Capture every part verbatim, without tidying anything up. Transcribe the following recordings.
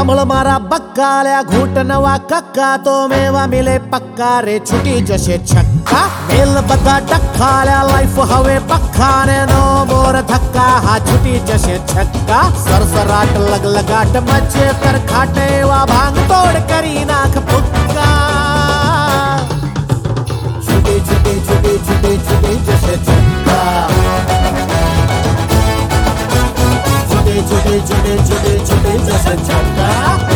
सांभळ मारा बक्काल्या घूट नवा कक्का तो मेवा मिले पक्का रे छुटी जसे छक्का मेल बता टक्काल्या लाईफ हवे पक्काने नो मोर धक्का हा छुटी जसे छक्का सरसराट लगलगाट मचे कर खाटे वा भांग तोड करी नाक पुक्का छुटी छुटी छुटी छुटी छुटी जसे छक्का छुटी छुटी छुटी छुटी छुटी जसे छक्का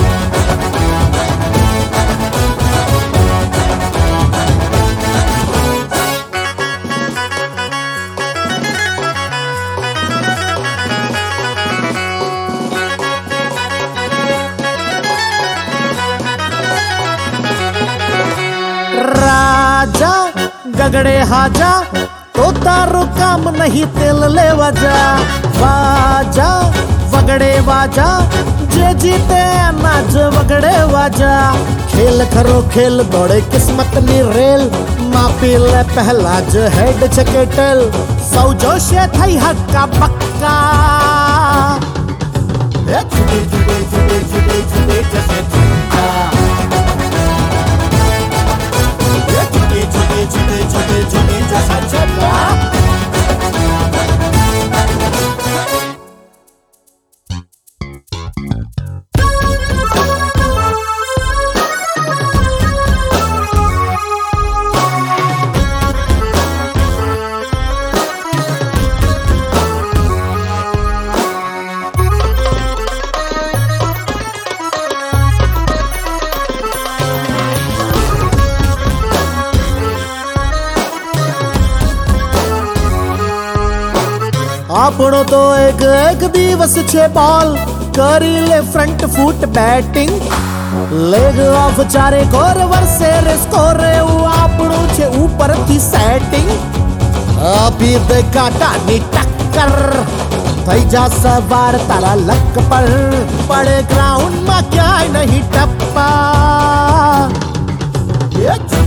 राजा गगड़े हाजा तो तारो काम नहीं तेल ले वजा वाजा वगड़े वाजा जे जीते नाच वगड़े वाजा खेल करो खेल दौड़े किस्मत नी रेल मापी ले पहला जो हेड चकेटल सौ जोशे थई हक्का पक्का छुटे छुटे छुटे छुटे छुटे जैसे छक्का छुटे छुटे छुटे छुटे छुटे जैसा छक्का આપણો તો એક એક દિવસ છે બોલ કરી લે front foot batting leg off ચારે કોર વર્ષે રે સ્કોર એવું આપણું છે ઉપરથી સેટિંગ આપી દે કાટાની ટક્કર થઈ જા સવાર તારા લક પર પડે ગ્રાઉન્ડમાં ક્યાંય નહીં ટપ્પા